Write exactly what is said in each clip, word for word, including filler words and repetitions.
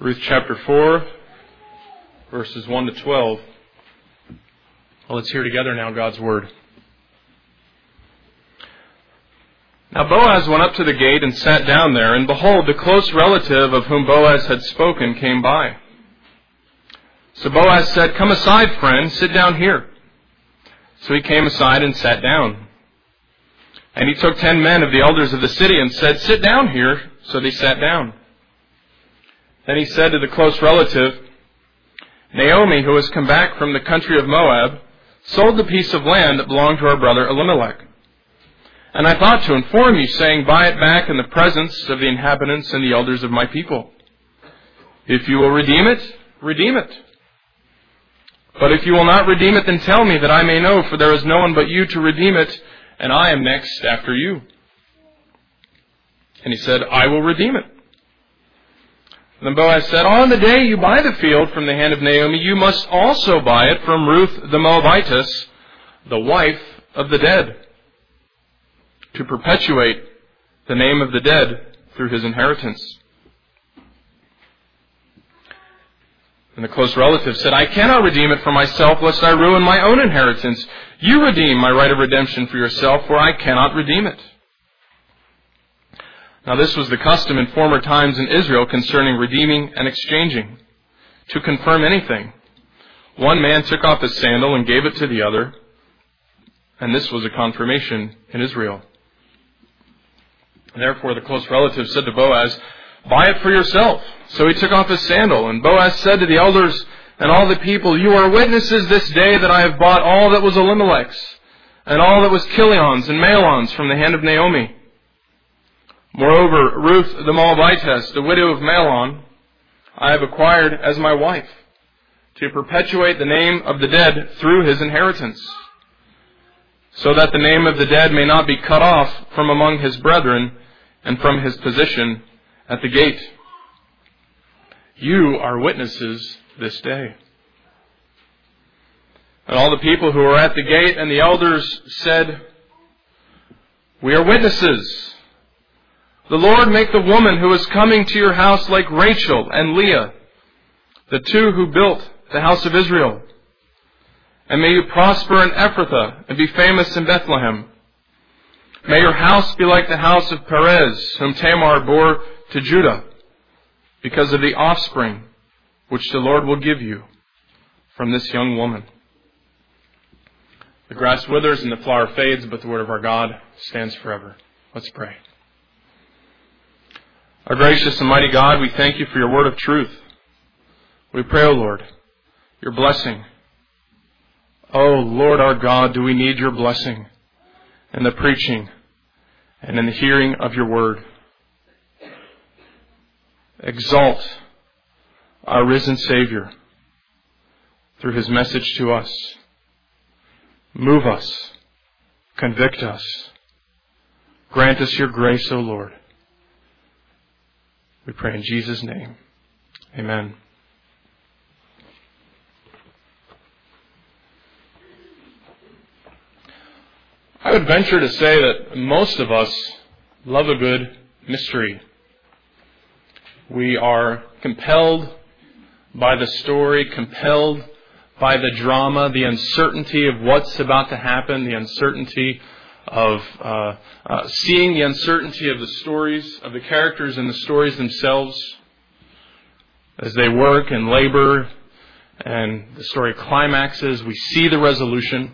Ruth chapter four, verses one to twelve. Well, let's hear together now God's Word. Now Boaz went up to the gate and sat down there, and behold, the close relative of whom Boaz had spoken came by. So Boaz said, "Come aside, friend, sit down here." So he came aside and sat down. And he took ten men of the elders of the city and said, "Sit down here." So they sat down. Then he said to the close relative, "Naomi, who has come back from the country of Moab, sold the piece of land that belonged to our brother Elimelech. And I thought to inform you, saying, buy it back in the presence of the inhabitants and the elders of my people. If you will redeem it, redeem it. But if you will not redeem it, then tell me, that I may know, for there is no one but you to redeem it, and I am next after you." And he said, "I will redeem it." Then Boaz said, "On the day you buy the field from the hand of Naomi, you must also buy it from Ruth the Moabitess, the wife of the dead, to perpetuate the name of the dead through his inheritance." And the close relative said, "I cannot redeem it for myself, lest I ruin my own inheritance. You redeem my right of redemption for yourself, for I cannot redeem it." Now this was the custom in former times in Israel concerning redeeming and exchanging. To confirm anything, one man took off his sandal and gave it to the other, and this was a confirmation in Israel. And therefore the close relative said to Boaz, "Buy it for yourself." So he took off his sandal, and Boaz said to the elders and all the people, "You are witnesses this day that I have bought all that was Elimelech's, and all that was Kilion's and Mahlon's from the hand of Naomi. Moreover, Ruth the Moabitess, the widow of Mahlon, I have acquired as my wife, to perpetuate the name of the dead through his inheritance, so that the name of the dead may not be cut off from among his brethren and from his position at the gate. You are witnesses this day." And all the people who were at the gate and the elders said, "We are witnesses. The Lord make the woman who is coming to your house like Rachel and Leah, the two who built the house of Israel. And may you prosper in Ephrathah and be famous in Bethlehem. May your house be like the house of Perez, whom Tamar bore to Judah, because of the offspring which the Lord will give you from this young woman." The grass withers and the flower fades, but the word of our God stands forever. Let's pray. Our gracious and mighty God, we thank you for your word of truth. We pray, O Lord, your blessing. O Lord our God, do we need your blessing in the preaching and in the hearing of your word. Exalt our risen Savior through his message to us. Move us, convict us, grant us your grace, O Lord. We pray in Jesus' name. Amen. I would venture to say that most of us love a good mystery. We are compelled by the story, compelled by the drama, the uncertainty of what's about to happen, the uncertainty of uh, uh, seeing the uncertainty of the stories, of the characters in the stories themselves as they work and labor, and the story climaxes. We see the resolution.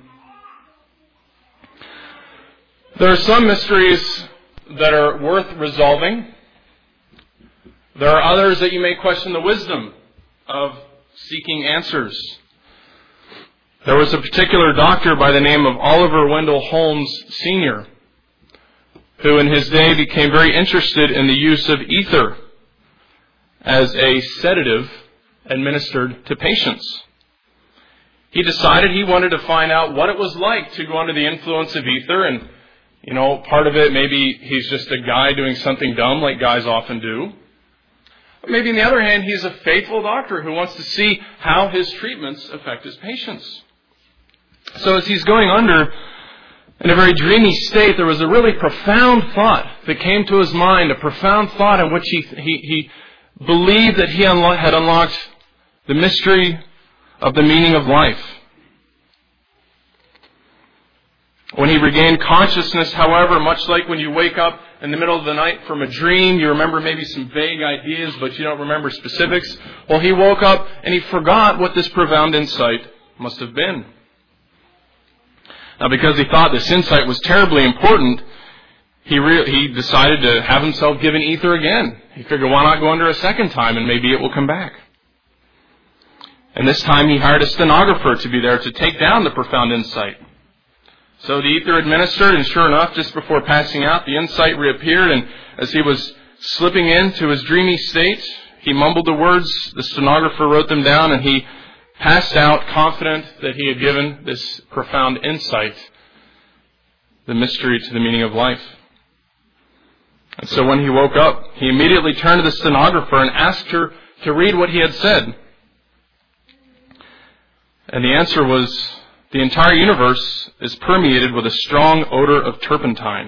There are some mysteries that are worth resolving. There are others that you may question the wisdom of seeking answers. There was a particular doctor by the name of Oliver Wendell Holmes Senior, who in his day became very interested in the use of ether as a sedative administered to patients. He decided he wanted to find out what it was like to go under the influence of ether, and, you know, part of it, maybe he's just a guy doing something dumb like guys often do. But maybe on the other hand, he's a faithful doctor who wants to see how his treatments affect his patients. So as he's going under in a very dreamy state, there was a really profound thought that came to his mind, a profound thought in which he he, he believed that he unlo- had unlocked the mystery of the meaning of life. When he regained consciousness, however, much like when you wake up in the middle of the night from a dream, you remember maybe some vague ideas, but you don't remember specifics. Well, he woke up and he forgot what this profound insight must have been. Now, because he thought this insight was terribly important, he re- he decided to have himself given ether again. He figured, why not go under a second time and maybe it will come back. And this time he hired a stenographer to be there to take down the profound insight. So the ether administered, and sure enough, just before passing out, the insight reappeared, and as he was slipping into his dreamy state, he mumbled the words, the stenographer wrote them down, and he passed out confident that he had given this profound insight, the mystery to the meaning of life. And so when he woke up, he immediately turned to the stenographer and asked her to read what he had said. And the answer was, the entire universe is permeated with a strong odor of turpentine.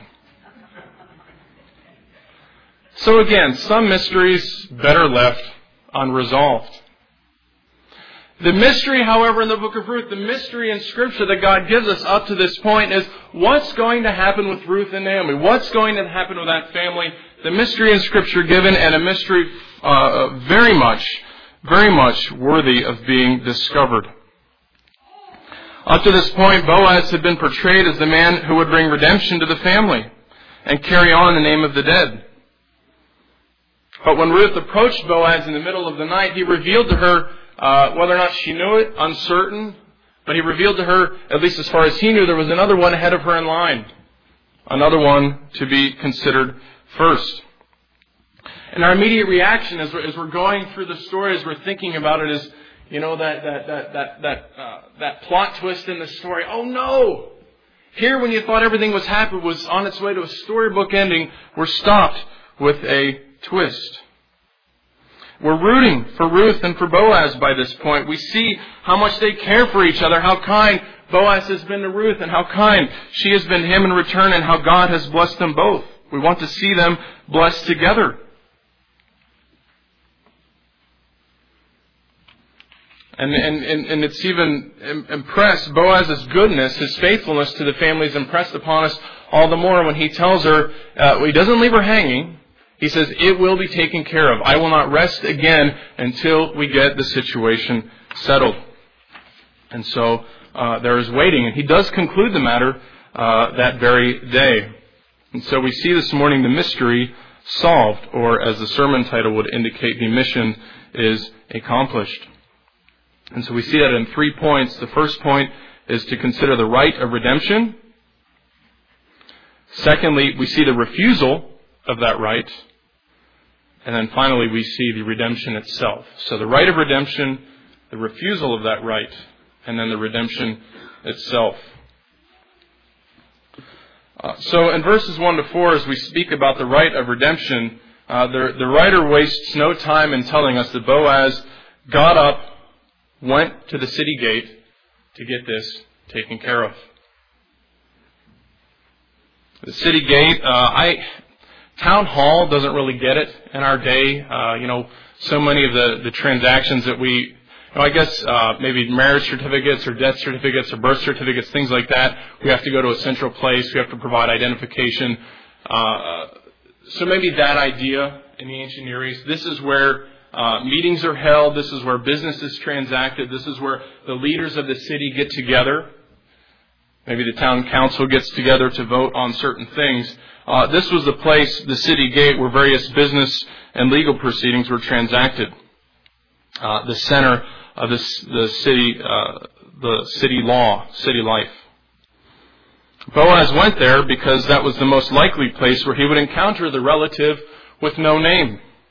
So again, some mysteries better left unresolved. The mystery, however, in the book of Ruth, the mystery in Scripture that God gives us up to this point is what's going to happen with Ruth and Naomi? What's going to happen with that family? The mystery in Scripture given, and a mystery uh, very much, very much worthy of being discovered. Up to this point, Boaz had been portrayed as the man who would bring redemption to the family and carry on the name of the dead. But when Ruth approached Boaz in the middle of the night, he revealed to her, uh, whether or not she knew it, uncertain, but he revealed to her, at least as far as he knew, there was another one ahead of her in line. Another one to be considered first. And our immediate reaction as we're, as we're going through the story, as we're thinking about it, is, you know, that that that that that uh, that plot twist in the story. Oh no! Here, when you thought everything was happy, was on its way to a storybook ending, we're stopped with a twist. We're rooting for Ruth and for Boaz by this point. We see how much they care for each other, how kind Boaz has been to Ruth, and how kind she has been to him in return, and how God has blessed them both. We want to see them blessed together. And, and, and, and it's even impressed, Boaz's goodness, his faithfulness to the family is impressed upon us all the more when he tells her, uh, he doesn't leave her hanging. He says, it will be taken care of. I will not rest again until we get the situation settled. And so uh, there is waiting. And he does conclude the matter uh, that very day. And so we see this morning the mystery solved, or as the sermon title would indicate, the mission is accomplished. And so we see that in three points. The first point is to consider the right of redemption. Secondly, we see the refusal of that right. And then finally, we see the redemption itself. So the right of redemption, the refusal of that right, and then the redemption itself. Uh, so in verses one to four, as we speak about the right of redemption, uh, the, the writer wastes no time in telling us that Boaz got up, went to the city gate to get this taken care of. The city gate, uh, I, town hall doesn't really get it in our day. Uh, you know, so many of the, the transactions that we, you know, I guess uh, maybe marriage certificates or death certificates or birth certificates, things like that, we have to go to a central place. We have to provide identification. Uh, so maybe that idea in the ancient Near East, this is where Uh, meetings are held. This is where business is transacted. This is where the leaders of the city get together. Maybe the town council gets together to vote on certain things. Uh, this was the place, the city gate, where various business and legal proceedings were transacted. Uh, the center of this, the city, uh, the city law, city life. Boaz went there because that was the most likely place where he would encounter the relative with no name.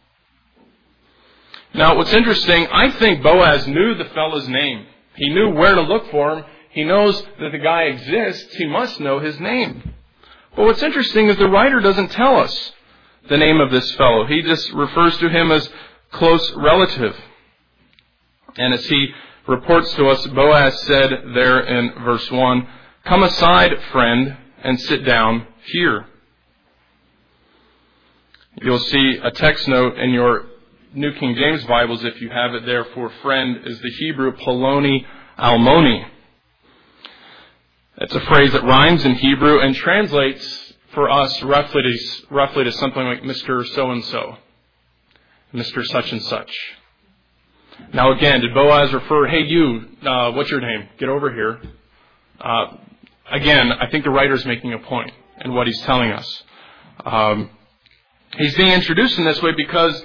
Now, what's interesting, I think Boaz knew the fellow's name. He knew where to look for him. He knows that the guy exists. He must know his name. But what's interesting is the writer doesn't tell us the name of this fellow. He just refers to him as close relative. And as he reports to us, Boaz said there in verse one, "Come aside, friend, and sit down here." You'll see a text note in your New King James Bibles, if you have it there for friend, is the Hebrew Poloni Almoni. It's a phrase that rhymes in Hebrew and translates for us roughly to, roughly to something like Mister So-and-so, Mister Such and Such. Now again, did Boaz refer, hey you, uh, what's your name? Get over here. Uh, again, I think the writer's making a point in what he's telling us. Um, he's being introduced in this way because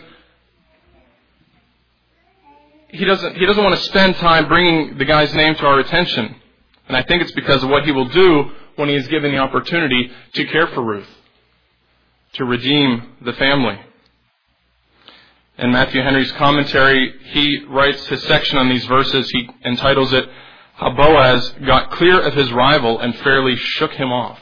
he doesn't, he doesn't want to spend time bringing the guy's name to our attention. And I think it's because of what he will do when he is given the opportunity to care for Ruth, to redeem the family. In Matthew Henry's commentary, he writes his section on these verses. He entitles it, How Boaz Got Clear of His Rival and Fairly Shook Him Off.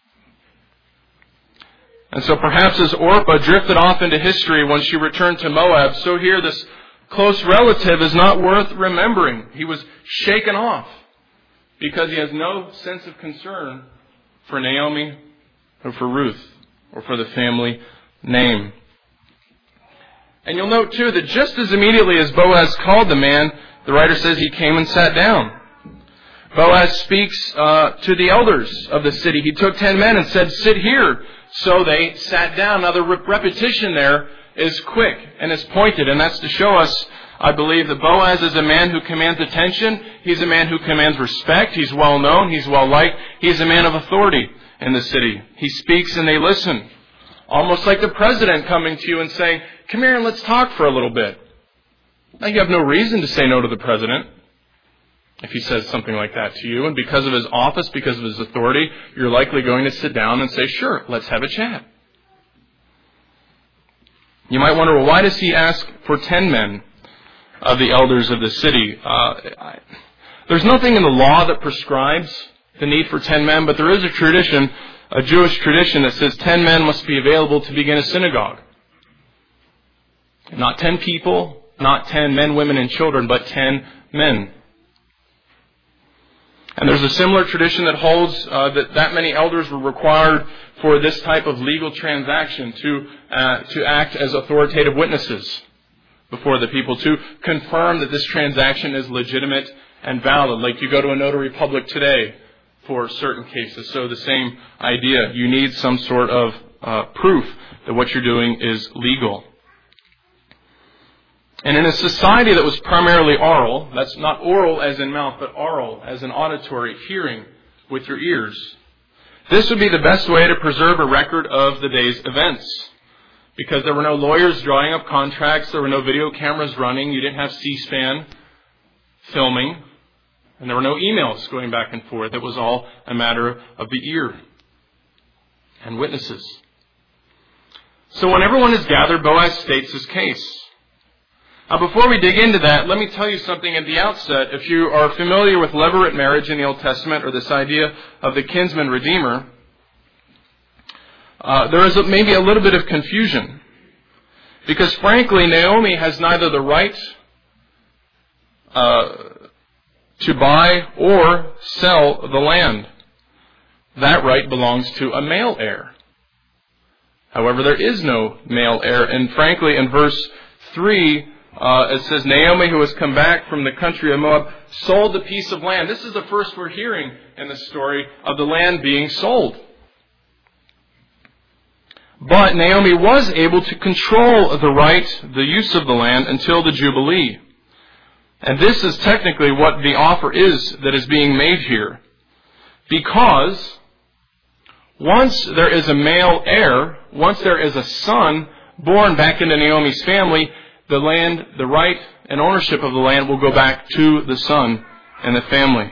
And so perhaps as Orpah drifted off into history when she returned to Moab, so here this close relative is not worth remembering. He was shaken off because he has no sense of concern for Naomi or for Ruth or for the family name. And you'll note too that just as immediately as Boaz called the man, the writer says he came and sat down. Boaz speaks uh, to the elders of the city. He took ten men and said, sit here. So they sat down. Now the re- repetition there is quick and is pointed, and that's to show us, I believe, that Boaz is a man who commands attention. He's a man who commands respect. He's well known. He's well liked. He's a man of authority in the city. He speaks and they listen. Almost like the president coming to you and saying, come here and let's talk for a little bit. Now you have no reason to say no to the president if he says something like that to you. And because of his office, because of his authority, you're likely going to sit down and say, sure, let's have a chat. You might wonder, well, why does he ask for ten men of the elders of the city? Uh, I, there's nothing in the law that prescribes the need for ten men, but there is a tradition, a Jewish tradition that says ten men must be available to begin a synagogue. Not ten people, not ten men, women, and children, but ten men. And there's a similar tradition that holds uh, that that many elders were required for this type of legal transaction to uh, to act as authoritative witnesses before the people, to confirm that this transaction is legitimate and valid, like you go to a notary public today for certain cases. So the same idea. You need some sort of uh, proof that what you're doing is legal. And in a society that was primarily oral, that's not oral as in mouth, but oral as in auditory, hearing with your ears, this would be the best way to preserve a record of the day's events. Because there were no lawyers drawing up contracts, there were no video cameras running, you didn't have C-SPAN filming, and there were no emails going back and forth. It was all a matter of the ear and witnesses. So when everyone is gathered, Boaz states his case. Now, before we dig into that, let me tell you something at the outset. If you are familiar with levirate marriage in the Old Testament, or this idea of the kinsman redeemer, uh, there is a, maybe a little bit of confusion. Because frankly, Naomi has neither the right uh, to buy or sell the land. That right belongs to a male heir. However, there is no male heir. And frankly, in verse three, Uh, it says, Naomi, who has come back from the country of Moab, sold a piece of land. This is the first we're hearing in the story of the land being sold. But Naomi was able to control the right, the use of the land, until the Jubilee. And this is technically what the offer is that is being made here. Because once there is a male heir, once there is a son born back into Naomi's family, the land, the right and ownership of the land will go back to the son and the family.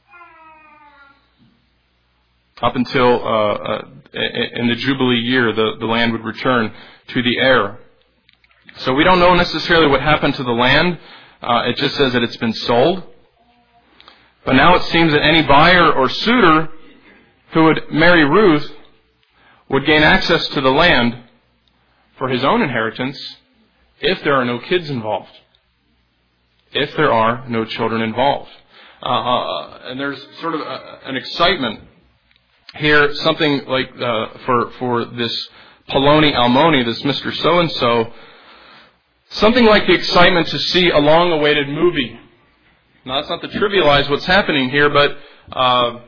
Up until uh, uh, in the Jubilee year, the, the land would return to the heir. So we don't know necessarily what happened to the land. Uh, it just says that it's been sold. But now it seems that any buyer or suitor who would marry Ruth would gain access to the land for his own inheritance if there are no kids involved, if there are no children involved. Uh, uh, and there's sort of a, an excitement here, something like uh, for for this Poloni Almoni, this Mister So-and-so, Something like the excitement to see a long-awaited movie. Now, that's not to trivialize what's happening here, but uh,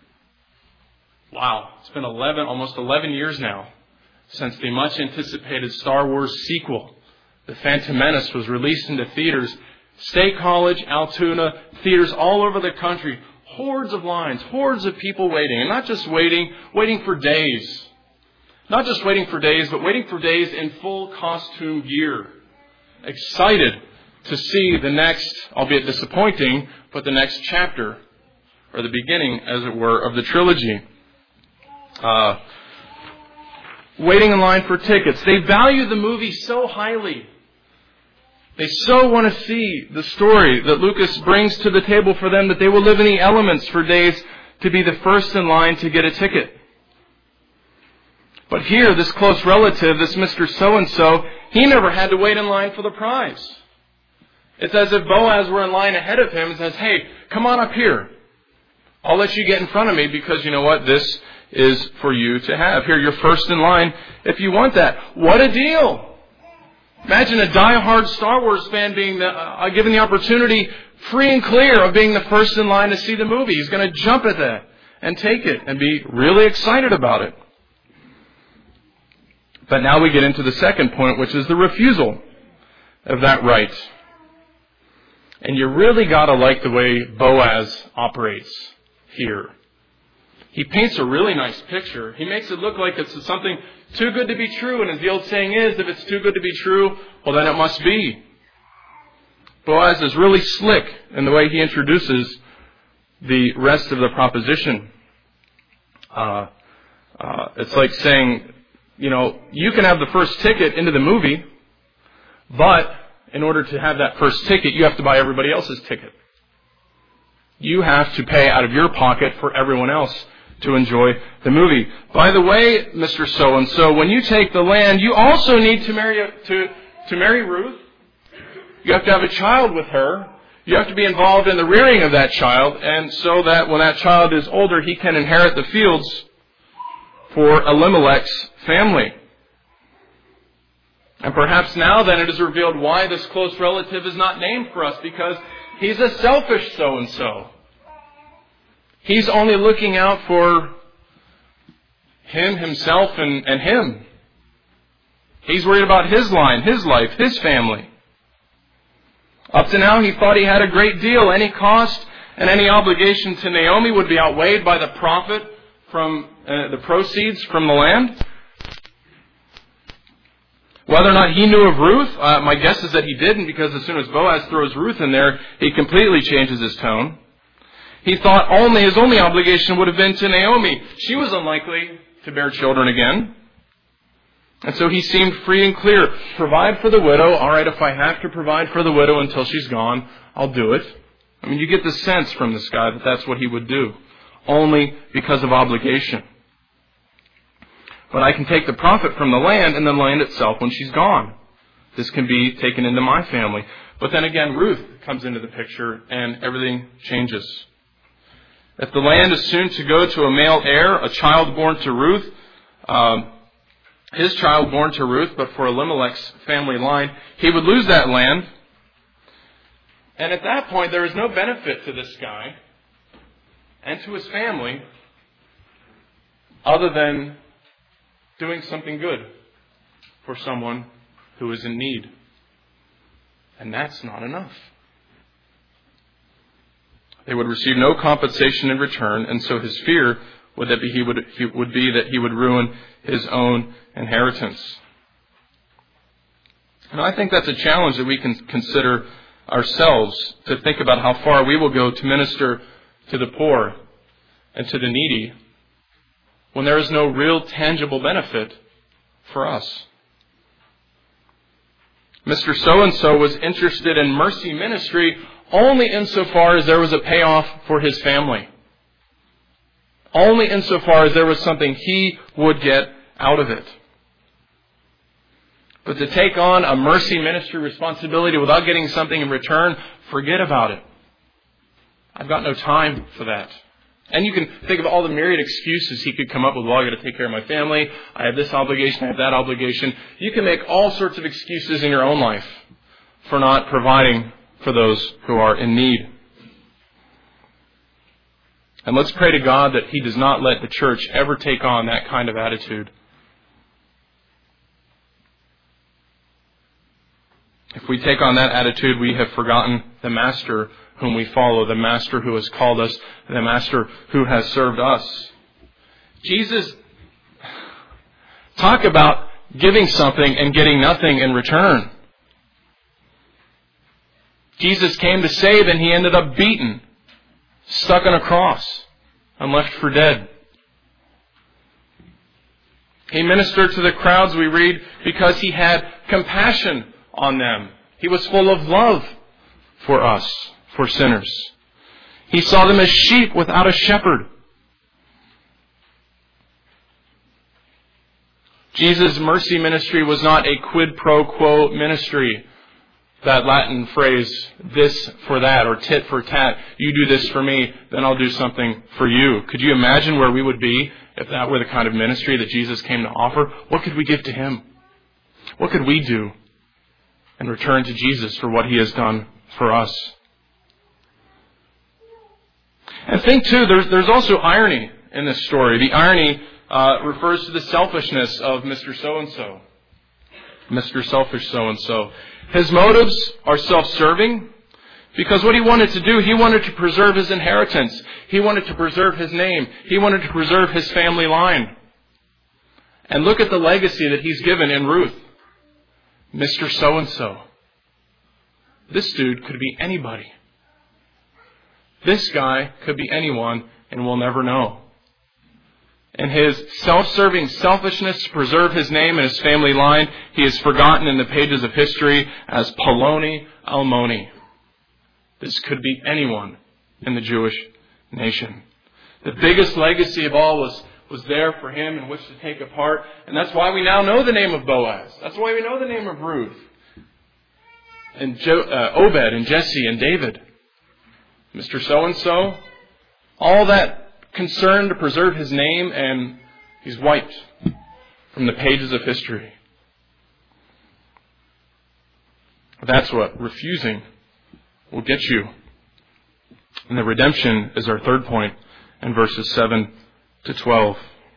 wow, it's been eleven, almost eleven years now since the much-anticipated Star Wars sequel, The Phantom Menace, was released into theaters. State College, Altoona, theaters all over the country. Hordes of lines, hordes of people waiting. And not just waiting, waiting for days. Not just waiting for days, but waiting for days in full costume gear. Excited to see the next, albeit disappointing, but the next chapter, or the beginning, as it were, of the trilogy. Uh, waiting in line for tickets. They value the movie so highly. They so want to see the story that Lucas brings to the table for them that they will live in the elements for days to be the first in line to get a ticket. But here, this close relative, this Mister So-and-so, he never had to wait in line for the prize. It's as if Boaz were in line ahead of him and says, hey, come on up here. I'll let you get in front of me because you know what? This is for you to have. Here, you're first in line if you want that. What a deal! Imagine a die-hard Star Wars fan being the, uh, given the opportunity free and clear of being the first in line to see the movie. He's going to jump at that and take it and be really excited about it. But now we get into the second point, which is the refusal of that right. And you really got to like the way Boaz operates here. He paints a really nice picture. He makes it look like it's something too good to be true. And as the old saying is, if it's too good to be true, well, then it must be. Boaz is really slick in the way he introduces the rest of the proposition. Uh, uh, it's like saying, you know, you can have the first ticket into the movie, but in order to have that first ticket, you have to buy everybody else's ticket. You have to pay out of your pocket for everyone else to enjoy the movie. By the way, Mister So-and-so, when you take the land, you also need to marry a, to, to marry Ruth. You have to have a child with her. You have to be involved in the rearing of that child, and so that when that child is older, he can inherit the fields for Elimelech's family. And perhaps now then it is revealed why this close relative is not named for us, because he's a selfish so-and-so. He's only looking out for him, himself, and, and him. He's worried about his line, his life, his family. Up to now, he thought he had a great deal. Any cost and any obligation to Naomi would be outweighed by the profit from uh, the proceeds from the land. Whether or not he knew of Ruth, uh, my guess is that he didn't, because as soon as Boaz throws Ruth in there, he completely changes his tone. He thought only his only obligation would have been to Naomi. She was unlikely to bear children again. And so he seemed free and clear. Provide for the widow. All right, if I have to provide for the widow until she's gone, I'll do it. I mean, you get the sense from this guy that that's what he would do. Only because of obligation. But I can take the profit from the land and the land itself when she's gone. This can be taken into my family. But then again, Ruth comes into the picture and everything changes. If the land is soon to go to a male heir, a child born to Ruth, um, his child born to Ruth, but for Elimelech's family line, he would lose that land. And at that point, there is no benefit to this guy and to his family other than doing something good for someone who is in need. And that's not enough. They would receive no compensation in return, and so his fear would that be he would he would be that he would ruin his own inheritance. And I think that's a challenge that we can consider ourselves, to think about how far we will go to minister to the poor and to the needy when there is no real tangible benefit for us. Mister So-and-so was interested in mercy ministry only insofar as there was a payoff for his family. Only insofar as there was something he would get out of it. But to take on a mercy ministry responsibility without getting something in return, forget about it. I've got no time for that. And you can think of all the myriad excuses he could come up with. Well, I got to take care of my family. I have this obligation. I have that obligation. You can make all sorts of excuses in your own life for not providing for those who are in need. And let's pray to God that He does not let the church ever take on that kind of attitude. If we take on that attitude, we have forgotten the Master whom we follow, the Master who has called us, the Master who has served us. Jesus, talk about giving something and getting nothing in return. Jesus came to save and He ended up beaten, stuck on a cross, and left for dead. He ministered to the crowds, we read, because He had compassion on them. He was full of love for us, for sinners. He saw them as sheep without a shepherd. Jesus' mercy ministry was not a quid pro quo ministry. That Latin phrase, this for that, or tit for tat. You do this for me, then I'll do something for you. Could you imagine where we would be if that were the kind of ministry that Jesus came to offer? What could we give to Him? What could we do in return to Jesus for what He has done for us? And think too, there's, there's also irony in this story. The irony uh, refers to the selfishness of Mister So-and-so. Mister Selfish So-and-so. His motives are self-serving because what he wanted to do, he wanted to preserve his inheritance. He wanted to preserve his name. He wanted to preserve his family line. And look at the legacy that he's given in Ruth. Mister So-and-so. This dude could be anybody. This guy could be anyone, and we'll never know. In his self-serving selfishness to preserve his name and his family line, he is forgotten in the pages of history as Poloni Almoni. This could be anyone in the Jewish nation. The biggest legacy of all was, was there for him in which to take a part, and that's why we now know the name of Boaz. That's why we know the name of Ruth, and jo- uh, Obed, and Jesse, and David. Mister So-and-so, all that concern to preserve his name, and he's wiped from the pages of history. That's what refusing will get you. And the redemption is our third point in verses seven to twelve.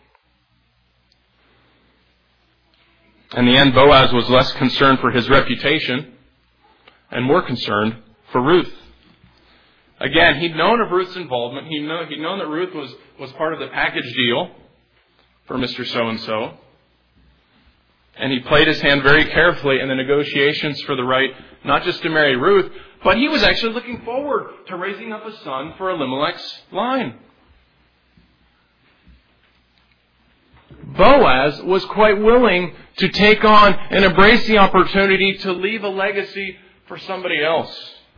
In the end, Boaz was less concerned for his reputation and more concerned for Ruth. Again, he'd known of Ruth's involvement. He'd known, he'd known that Ruth was, was part of the package deal for Mister So-and-so. And he played his hand very carefully in the negotiations for the right not just to marry Ruth, but he was actually looking forward to raising up a son for Elimelech's line. Boaz was quite willing to take on and embrace the opportunity to leave a legacy for somebody else.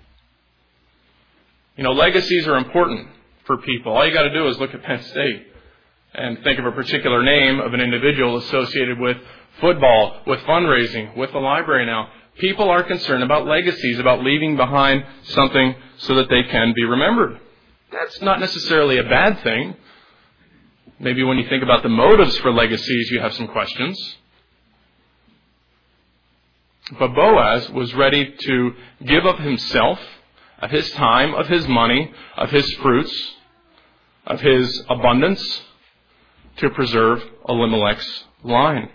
You know, legacies are important for people. All you got to do is look at Penn State and think of a particular name of an individual associated with football, with fundraising, with the library now. People are concerned about legacies, about leaving behind something so that they can be remembered. That's not necessarily a bad thing. Maybe when you think about the motives for legacies, you have some questions. But Boaz was ready to give up himself, of his time, of his money, of his fruits, of his abundance, to preserve Elimelech's line.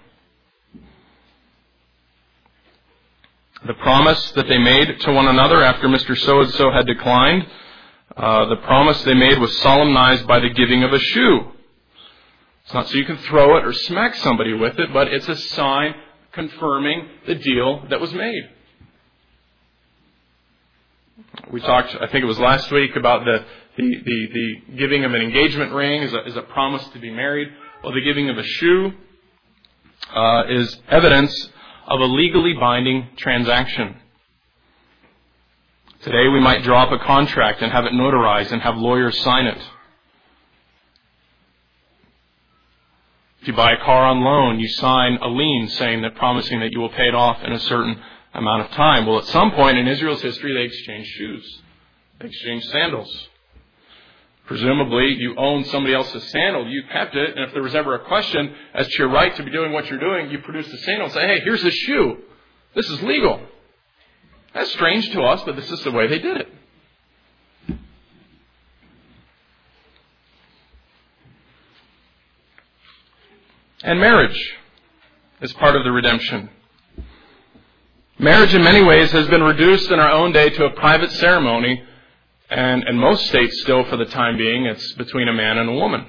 The promise that they made to one another after Mister So-and-so had declined, uh, the promise they made was solemnized by the giving of a shoe. It's not so you can throw it or smack somebody with it, but it's a sign confirming the deal that was made. We talked, I think it was last week, about the the, the, the giving of an engagement ring as a, as a promise to be married. Well, the giving of a shoe uh, is evidence of a legally binding transaction. Today we might draw up a contract and have it notarized and have lawyers sign it. If you buy a car on loan, you sign a lien saying that promising that you will pay it off in a certain amount of time. Well, at some point in Israel's history, they exchanged shoes. They exchanged sandals. Presumably, you owned somebody else's sandal. You kept it, and if there was ever a question as to your right to be doing what you're doing, you produced the sandal and say, hey, here's a shoe. This is legal. That's strange to us, but this is the way they did it. And marriage is part of the redemption. Marriage in many ways has been reduced in our own day to a private ceremony, and in most states still for the time being, it's between a man and a woman.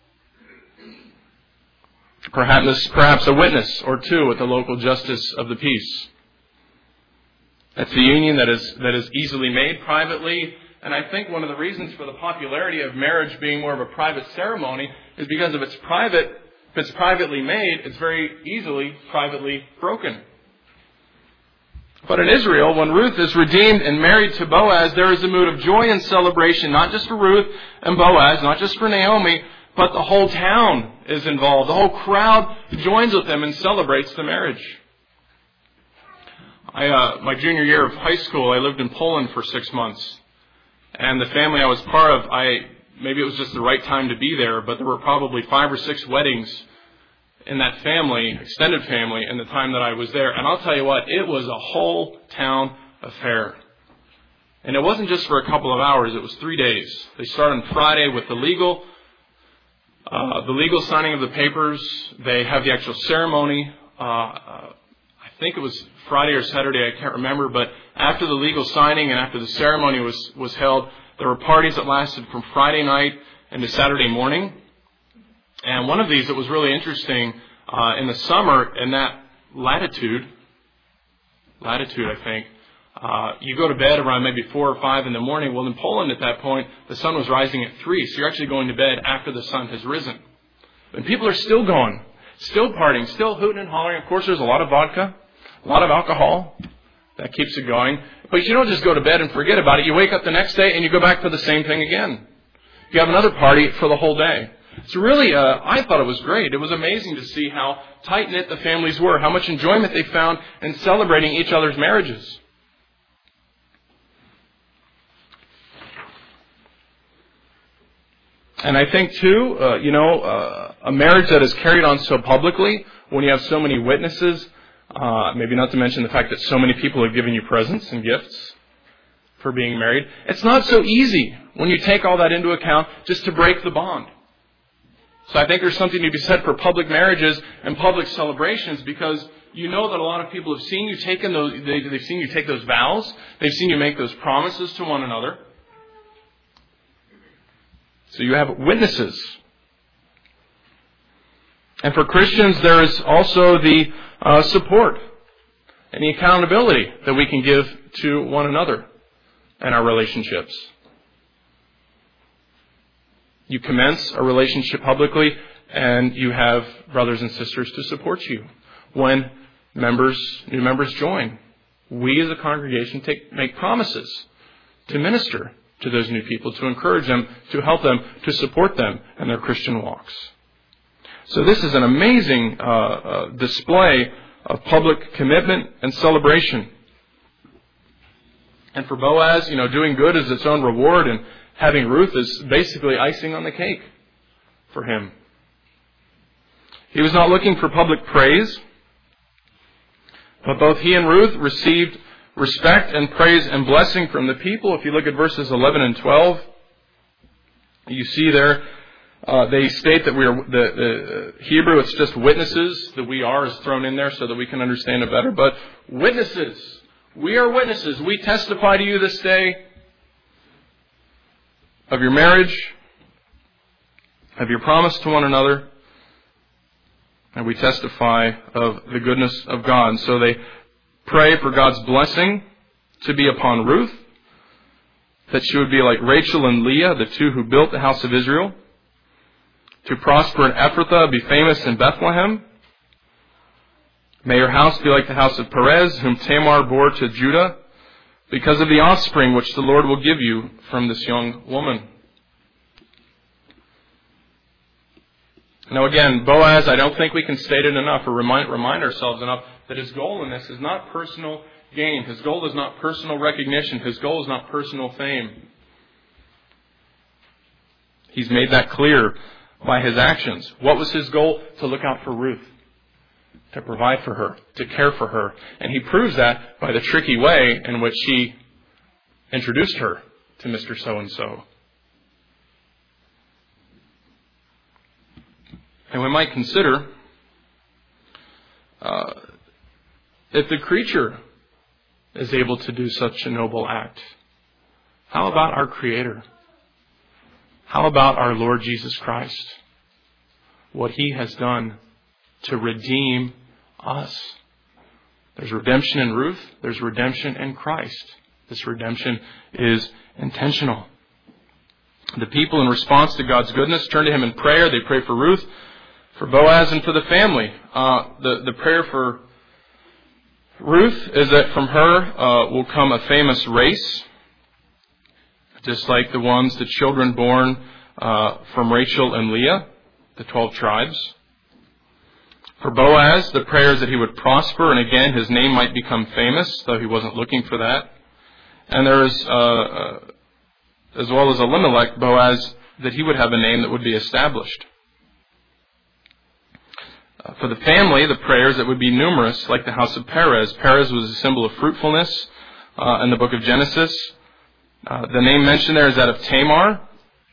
Perhaps, perhaps a witness or two at the local justice of the peace. That's a union that is, that is easily made privately, and I think one of the reasons for the popularity of marriage being more of a private ceremony is because if it's private, if it's privately made, it's very easily privately broken. But in Israel, when Ruth is redeemed and married to Boaz, there is a mood of joy and celebration, not just for Ruth and Boaz, not just for Naomi, but the whole town is involved. The whole crowd joins with them and celebrates the marriage. I, uh, my junior year of high school, I lived in Poland for six months. And the family I was part of, I maybe it was just the right time to be there, but there were probably five or six weddings in that family, extended family, in the time that I was there. And I'll tell you what, it was a whole town affair. And it wasn't just for a couple of hours, it was three days. They started on Friday with the legal, uh, the legal signing of the papers. They have the actual ceremony. Uh, uh, I think it was Friday or Saturday, I can't remember. But after the legal signing and after the ceremony was, was held, there were parties that lasted from Friday night into Saturday morning. And one of these that was really interesting, uh, in the summer, in that latitude, latitude, I think, uh, you go to bed around maybe four or five in the morning. Well, in Poland at that point, the sun was rising at three, so you're actually going to bed after the sun has risen. And people are still going, still partying, still hooting and hollering. Of course, there's a lot of vodka, a lot of alcohol. That keeps it going. But you don't just go to bed and forget about it. You wake up the next day and you go back for the same thing again. You have another party for the whole day. It's really, uh, I thought it was great. It was amazing to see how tight-knit the families were, how much enjoyment they found in celebrating each other's marriages. And I think, too, uh, you know, uh, a marriage that is carried on so publicly, when you have so many witnesses, uh, maybe not to mention the fact that so many people have given you presents and gifts for being married, it's not so easy when you take all that into account just to break the bond. So I think there's something to be said for public marriages and public celebrations, because you know that a lot of people have seen you taken those, they, they've seen you take those vows, they've seen you make those promises to one another. So you have witnesses. And for Christians, there is also the uh, support and the accountability that we can give to one another and our relationships. You commence a relationship publicly, and you have brothers and sisters to support you when members, new members join. We as a congregation take, make promises to minister to those new people, to encourage them, to help them, to support them in their Christian walks. So this is an amazing uh, uh, display of public commitment and celebration. And for Boaz, you know, doing good is its own reward, and having Ruth is basically icing on the cake for him. He was not looking for public praise, but both he and Ruth received respect and praise and blessing from the people. If you look at verses eleven and twelve, you see there, uh, they state that we are, the, the Hebrew, it's just witnesses. The we are is thrown in there so that we can understand it better. But witnesses, we are witnesses. We testify to you this day of your marriage, of your promise to one another, and we testify of the goodness of God. So they pray for God's blessing to be upon Ruth, that she would be like Rachel and Leah, the two who built the house of Israel, to prosper in Ephrathah, be famous in Bethlehem. May your house be like the house of Perez, whom Tamar bore to Judah, because of the offspring which the Lord will give you from this young woman. Now again, Boaz, I don't think we can state it enough or remind, remind ourselves enough that his goal in this is not personal gain. His goal is not personal recognition. His goal is not personal fame. He's made that clear by his actions. What was his goal? To look out for Ruth, to provide for her, to care for her. And he proves that by the tricky way in which he introduced her to Mister So-and-so. And we might consider, uh, if the creature is able to do such a noble act, how about our Creator? How about our Lord Jesus Christ? What He has done to redeem us. There's redemption in Ruth. There's redemption in Christ. This redemption is intentional. The people, in response to God's goodness, turn to Him in prayer. They pray for Ruth, for Boaz, and for the family. Uh, the, the prayer for Ruth is that from her uh, will come a famous race, just like the ones, the children born uh, from Rachel and Leah, the twelve tribes. For Boaz, the prayer is that he would prosper, and again, his name might become famous, though he wasn't looking for that. And there is, uh, uh, as well as Elimelech, Boaz, that he would have a name that would be established. Uh, for the family, the prayers that would be numerous, like the house of Perez. Perez was a symbol of fruitfulness uh, in the book of Genesis. Uh, the name mentioned there is that of Tamar.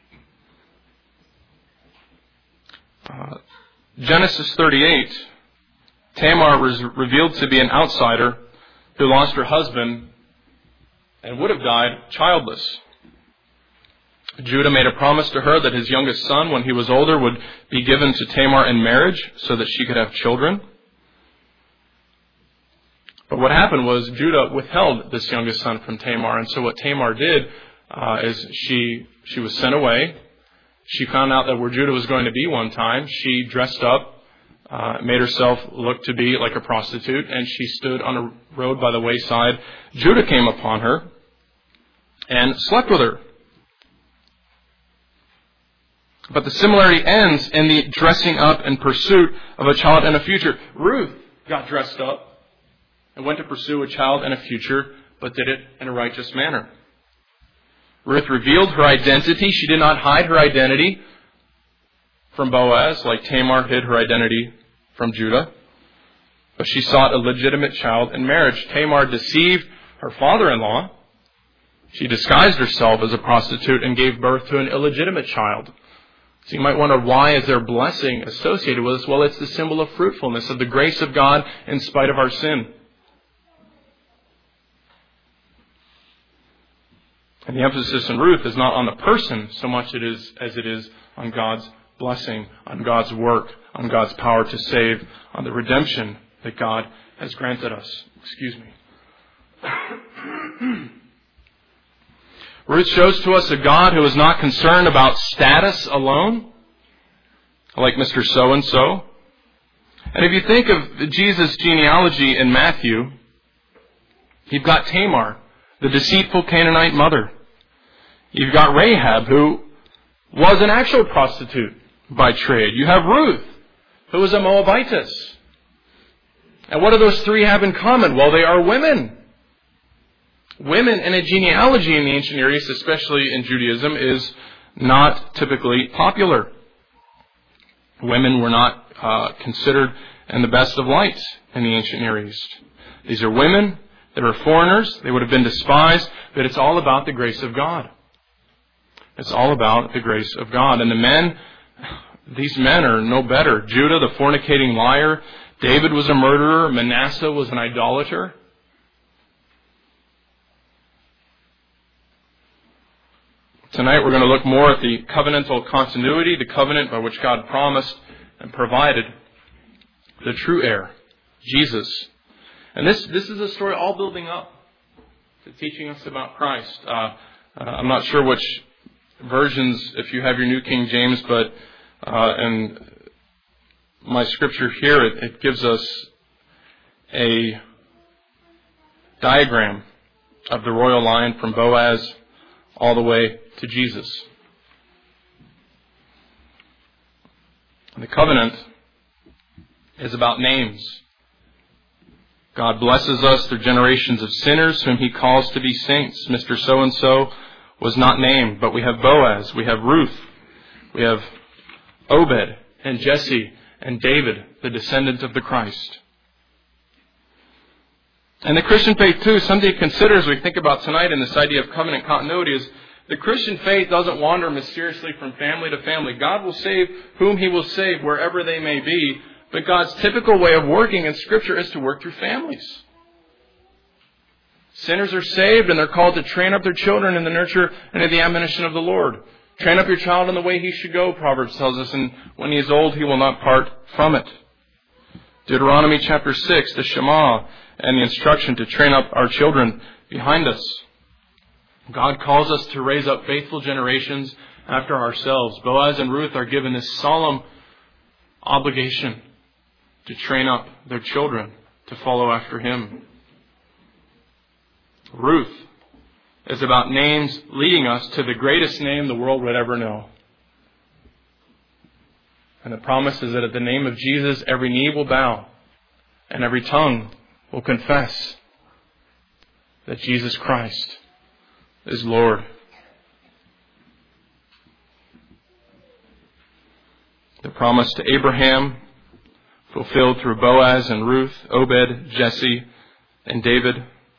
Uh, Genesis thirty-eight, Tamar was revealed to be an outsider who lost her husband and would have died childless. Judah made a promise to her that his youngest son, when he was older, would be given to Tamar in marriage so that she could have children. But what happened was Judah withheld this youngest son from Tamar. And so what Tamar did uh, is she she was sent away. She found out that where Judah was going to be one time. She dressed up, uh, made herself look to be like a prostitute, and she stood on a road by the wayside. Judah came upon her and slept with her. But the similarity ends in the dressing up in pursuit of a child and a future. Ruth got dressed up and went to pursue a child and a future, but did it in a righteous manner. Ruth revealed her identity. She did not hide her identity from Boaz, like Tamar hid her identity from Judah. But she sought a legitimate child in marriage. Tamar deceived her father-in-law. She disguised herself as a prostitute and gave birth to an illegitimate child. So you might wonder, why is there blessing associated with this? Well, it's the symbol of fruitfulness, of the grace of God in spite of our sin. And the emphasis in Ruth is not on the person so much it is as it is on God's blessing, on God's work, on God's power to save, on the redemption that God has granted us. Excuse me. Ruth shows to us a God who is not concerned about status alone, like Mister So-and-so. And if you think of Jesus' genealogy in Matthew, you've got Tamar, the deceitful Canaanite mother. You've got Rahab, who was an actual prostitute by trade. You have Ruth, who was a Moabitess. And what do those three have in common? Well, they are women. Women in a genealogy in the ancient Near East, especially in Judaism, is not typically popular. Women were not uh, considered in the best of lights in the ancient Near East. These are women that are foreigners. They would have been despised, but it's all about the grace of God. It's all about the grace of God. And the men, these men are no better. Judah, the fornicating liar. David was a murderer. Manasseh was an idolater. Tonight we're going to look more at the covenantal continuity, the covenant by which God promised and provided the true heir, Jesus. And this, this is a story all building up to teaching us about Christ. Uh, uh, I'm not sure which versions, if you have your New King James, but uh, in my scripture here, it, it gives us a diagram of the royal line from Boaz all the way to Jesus. The covenant is about names. God blesses us through generations of sinners whom He calls to be saints. Mister So-and-so was not named, but we have Boaz, we have Ruth, We have Obed and Jesse and David, the descendant of the Christ. And the Christian faith, too, something to consider as we think about tonight in this idea of covenant continuity is the Christian faith doesn't wander mysteriously from family to family. God will save whom He will save wherever they may be. But God's typical way of working in Scripture is to work through families. Sinners are saved and they're called to train up their children in the nurture and in the admonition of the Lord. Train up your child in the way he should go, Proverbs tells us, and when he is old he will not part from it. Deuteronomy chapter six, the Shema and the instruction to train up our children behind us. God calls us to raise up faithful generations after ourselves. Boaz and Ruth are given this solemn obligation to train up their children to follow after him. Ruth is about names leading us to the greatest name the world would ever know. And the promise is that at the name of Jesus, every knee will bow and every tongue will confess that Jesus Christ is Lord. The promise to Abraham, fulfilled through Boaz and Ruth, Obed, Jesse, and David.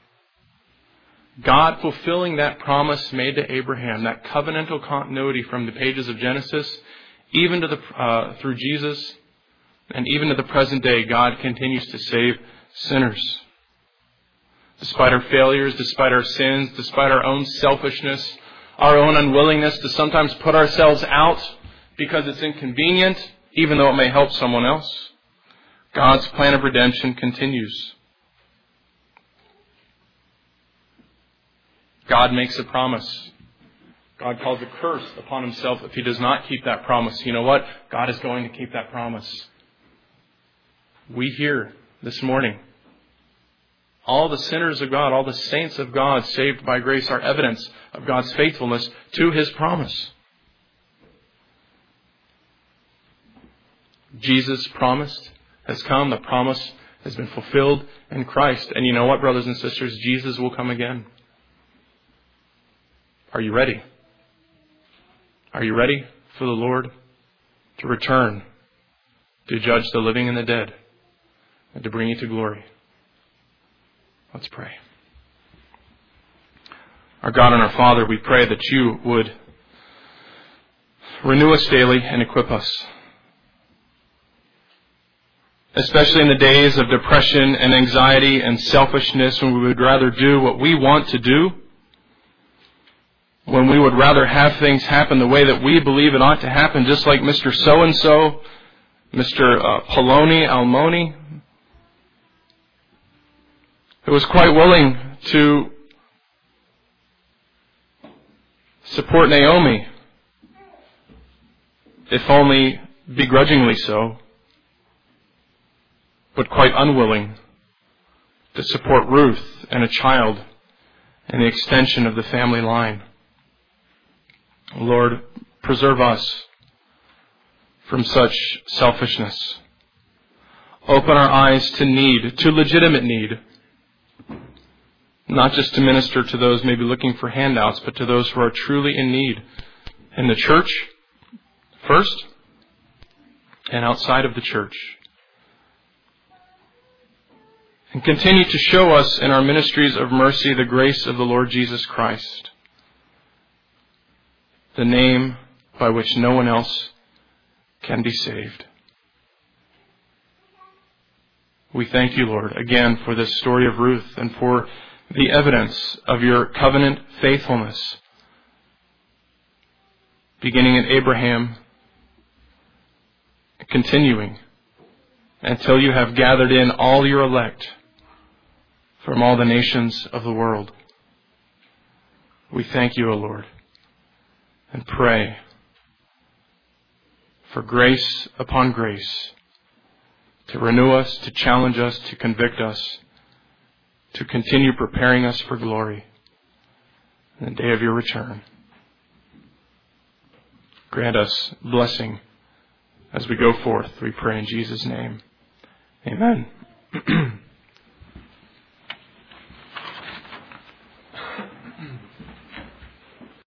God fulfilling that promise made to Abraham, that covenantal continuity from the pages of Genesis, even to the uh, through Jesus, and even to the present day, God continues to save sinners. Despite our failures, despite our sins, despite our own selfishness, our own unwillingness to sometimes put ourselves out because it's inconvenient, even though it may help someone else, God's plan of redemption continues. God makes a promise. God calls a curse upon himself if he does not keep that promise. You know what? God is going to keep that promise. We hear this morning, all the sinners of God, all the saints of God saved by grace are evidence of God's faithfulness to his promise. Jesus promised has come. The promise has been fulfilled in Christ. And you know what, brothers and sisters? Jesus will come again. Are you ready? Are you ready for the Lord to return, to judge the living and the dead, and to bring you to glory? Let's pray. Our God and our Father, we pray that you would renew us daily and equip us. Especially in the days of depression and anxiety and selfishness, when we would rather do what we want to do, when we would rather have things happen the way that we believe it ought to happen, just like Mister So-and-so, Mister Uh, Poloni Almoni, who was quite willing to support Naomi, if only begrudgingly so, but quite unwilling to support Ruth and a child and the extension of the family line. Lord, preserve us from such selfishness. Open our eyes to need, to legitimate need. Not just to minister to those maybe looking for handouts, but to those who are truly in need. In the church, first, and outside of the church. And continue to show us in our ministries of mercy the grace of the Lord Jesus Christ, the name by which no one else can be saved. We thank you, Lord, again for this story of Ruth and for the evidence of your covenant faithfulness, beginning at Abraham, continuing until you have gathered in all your elect from all the nations of the world. We thank you, O Lord, and pray for grace upon grace to renew us, to challenge us, to convict us, to continue preparing us for glory in the day of your return. Grant us blessing as we go forth, we pray in Jesus' name. Amen.